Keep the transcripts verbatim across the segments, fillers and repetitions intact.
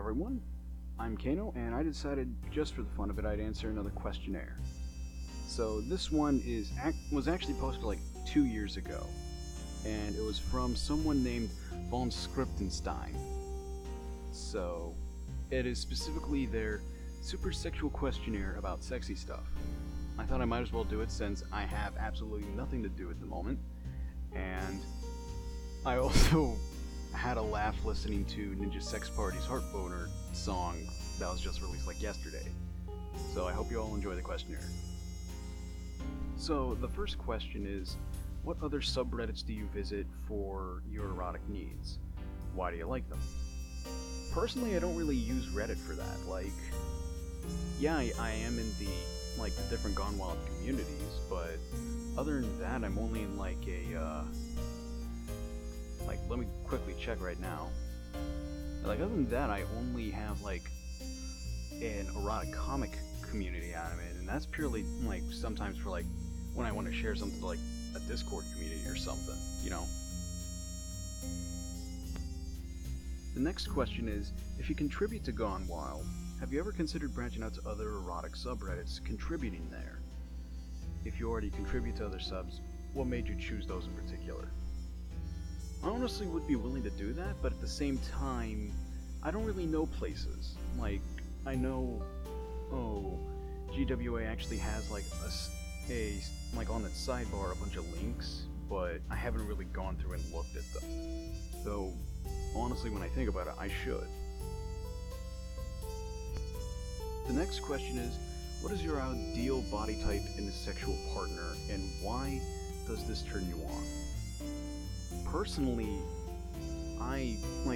everyone, I'm Kano, and I decided just for the fun of it I'd answer another questionnaire. So this one is ac- was actually posted like two years ago, and it was from someone named von Skriptenstein. So it is specifically their super sexual questionnaire about sexy stuff. I thought I might as well do it since I have absolutely nothing to do at the moment, and I also had a laugh listening to Ninja Sex Party's Heartboner song that was just released like yesterday. So I hope you all enjoy the questionnaire. So the first question is, what other subreddits do you visit for your erotic needs? Why do you like them? Personally, I don't really use Reddit for that. Like, yeah, I, I am in the like the different Gone Wild communities, but other than that, I'm only in like a uh, like let me quickly check right now. Like other than that, I only have like an erotic comic community I'm in, and that's purely like sometimes for like when I want to share something to like a Discord community or something, you know. The next question is, if you contribute to Gone Wild, have you ever considered branching out to other erotic subreddits, contributing there? If you already contribute to other subs, what made you choose those in particular? I honestly would be willing to do that, but at the same time, I don't really know places. Like, I know, oh, G W A actually has like a, a like on its sidebar a bunch of links, but I haven't really gone through and looked at them. Though, honestly, when I think about it, I should. The next question is, what is your ideal body type in a sexual partner, and why does this turn you on? Personally, I like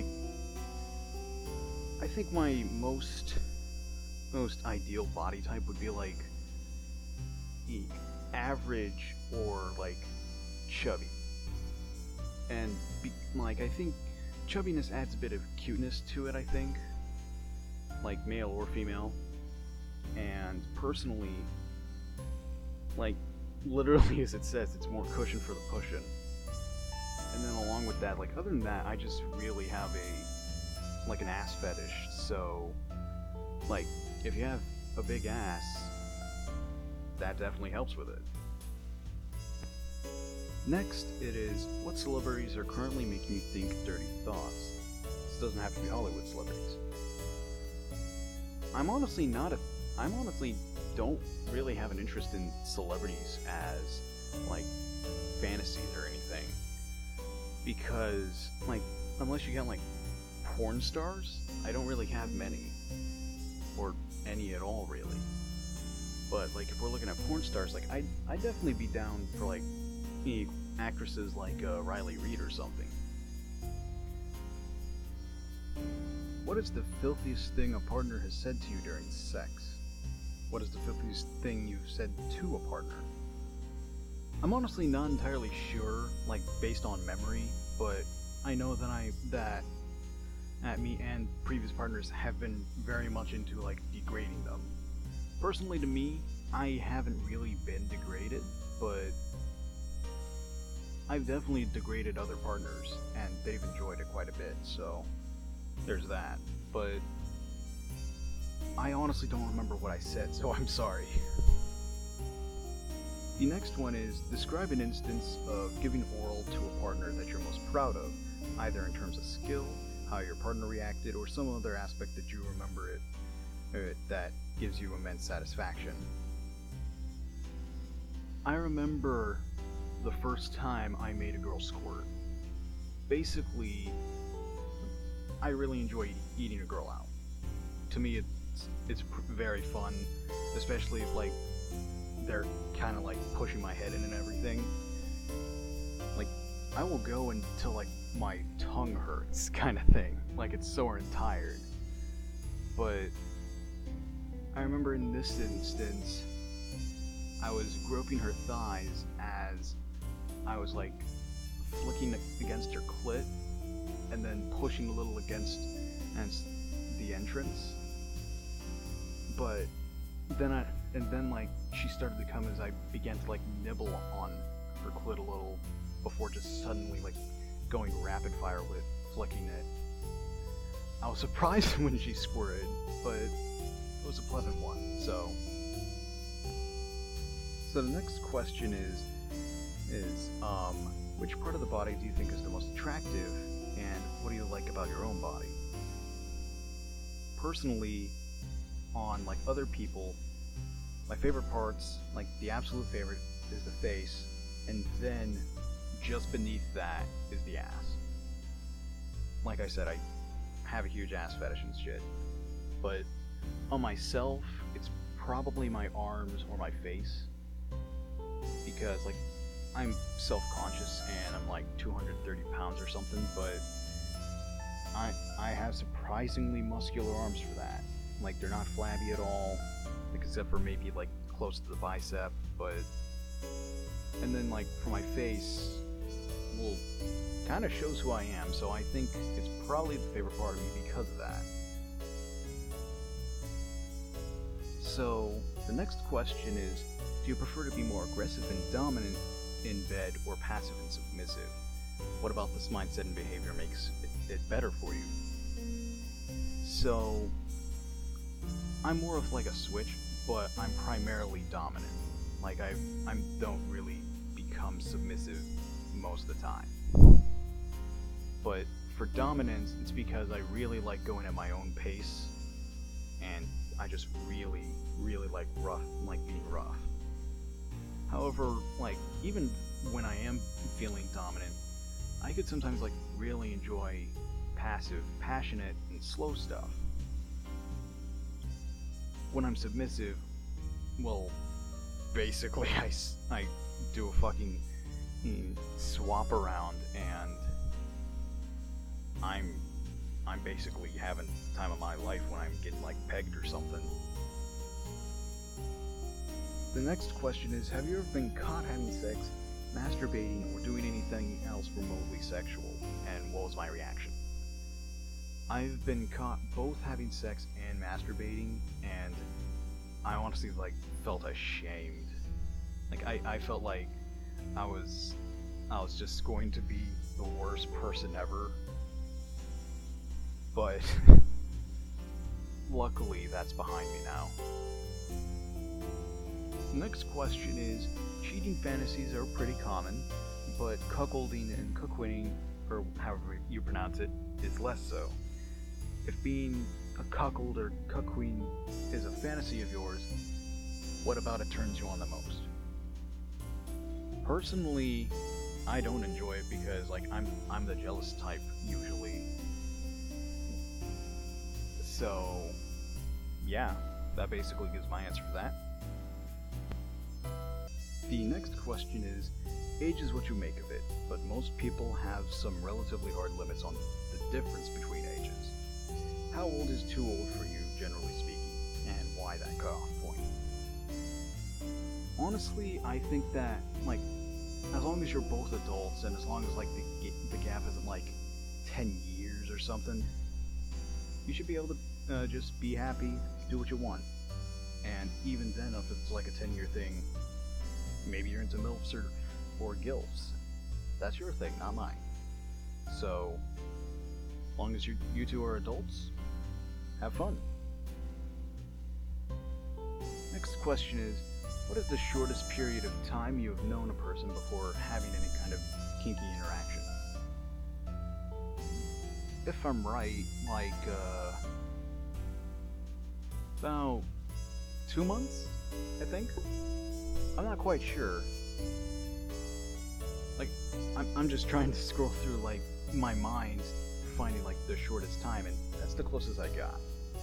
I think my most most ideal body type would be like e- average or like chubby. And be, like I think chubbiness adds a bit of cuteness to it, I think. Like male or female. And personally, like literally as it says, it's more cushion for the pushin'. And then along with that, like other than that, I just really have a like an ass fetish. So like if you have a big ass, that definitely helps with it. Next, it is, what celebrities are currently making you think dirty thoughts? This doesn't have to be Hollywood celebrities. I'm honestly not a I'm honestly don't really have an interest in celebrities as like fantasies or anything. Because, like, unless you count, like, porn stars, I don't really have many. Or any at all, really. But, like, if we're looking at porn stars, like, I'd, I'd definitely be down for, like, any actresses like uh, Riley Reid or something. What is the filthiest thing a partner has said to you during sex? What is the filthiest thing you've said to a partner? I'm honestly not entirely sure, like based on memory, but I know that I that at me and previous partners have been very much into like degrading them. Personally, to me, I haven't really been degraded, but I've definitely degraded other partners, and they've enjoyed it quite a bit. So there's that. But I honestly don't remember what I said, so I'm sorry. The next one is, describe an instance of giving oral to a partner that you're most proud of, either in terms of skill, how your partner reacted, or some other aspect that you remember it uh, that gives you immense satisfaction. I remember the first time I made a girl squirt. Basically, I really enjoy eating a girl out. To me, it's it's very fun, especially if like they're kind of like pushing my head in and everything. Like, I will go until like my tongue hurts, kind of thing. Like it's sore and tired. But I remember in this instance, I was groping her thighs as I was like flicking against her clit and then pushing a little against, against the entrance. But then I and then like she started to come as I began to like nibble on her clit a little before just suddenly like going rapid fire with flicking it. I was was surprised when she squirted, but it was a pleasant one. So, so the next question is, is um, which part of the body do you think is the most attractive, and what do you like about your own body? Personally, on like other people, my favorite parts, like the absolute favorite, is the face, and then just beneath that is the ass. Like I said, I have a huge ass fetish and shit, but on myself, it's probably my arms or my face, because like I'm self-conscious and I'm like two hundred thirty pounds or something, but I I have surprisingly muscular arms for that. Like they're not flabby at all, like, except for maybe like close to the bicep, but and then like for my face, well, kind of shows who I am, so I think it's probably the favorite part of me because of that. So the next question is, do you prefer to be more aggressive and dominant in bed or passive and submissive? What about this mindset and behavior makes it, it better for you? So I'm more of like a switch, but I'm primarily dominant. Like I I don't really become submissive most of the time. But for dominance, it's because I really like going at my own pace, and I just really, really like rough, like being rough. However, like even when I am feeling dominant, I could sometimes like really enjoy passive, passionate, and slow stuff. When I'm submissive, well, basically I, I do a fucking mm, swap around, and I'm I'm basically having the time of my life when I'm getting like pegged or something. The next question is, have you ever been caught having sex, masturbating, or doing anything else remotely sexual, and what was my reaction? I've been caught both having sex and masturbating, and I honestly like felt ashamed. Like I, I felt like I was I was just going to be the worst person ever. But luckily that's behind me now. The next question is, cheating fantasies are pretty common, but cuckolding and cuckwinning, or however you pronounce it, is less so. If being a cuckold or cuckquean is a fantasy of yours, what about it turns you on the most? Personally, I don't enjoy it because like I'm I'm the jealous type usually. So yeah, that basically gives my answer for that. The next question is, age is what you make of it, but most people have some relatively hard limits on the difference between ages. How old is too old for you, generally speaking, and why that cutoff point? Honestly, I think that, like, as long as you're both adults, and as long as, like, the, the gap isn't, like, ten years or something, you should be able to uh, just be happy, do what you want. And even then, if it's, like, a ten-year thing, maybe you're into MILFs or, or GILFs. That's your thing, not mine. So, as long as you, you two are adults, have fun. Next question is, what is the shortest period of time you have known a person before having any kind of kinky interaction? If I'm right, like, uh, about two months, I think? I'm not quite sure. Like, I'm, I'm just trying to scroll through, like, my mind, finding, like, the shortest time, and that's the closest I got.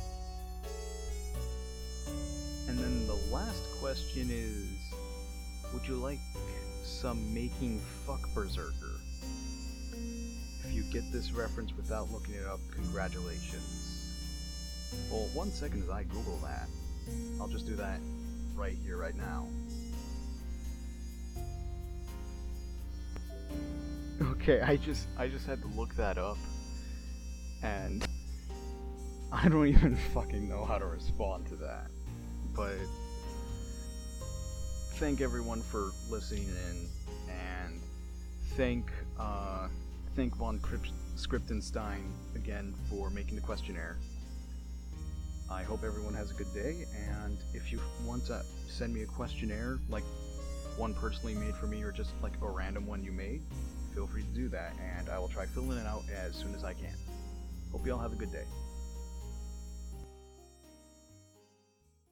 And then the last question is, would you like some making fuck berserker? If you get this reference without looking it up, congratulations. Well, one second as I Google that. I'll just do that right here, right now. Okay, I just I just had to look that up, and I don't even fucking know how to respond to that. But thank everyone for listening in, and thank uh, thank Von Crips Scriptenstein again for making the questionnaire. I hope everyone has a good day, and if you want to send me a questionnaire, like one personally made for me or just like a random one you made, feel free to do that, and I will try filling it out as soon as I can. Hope you all have a good day.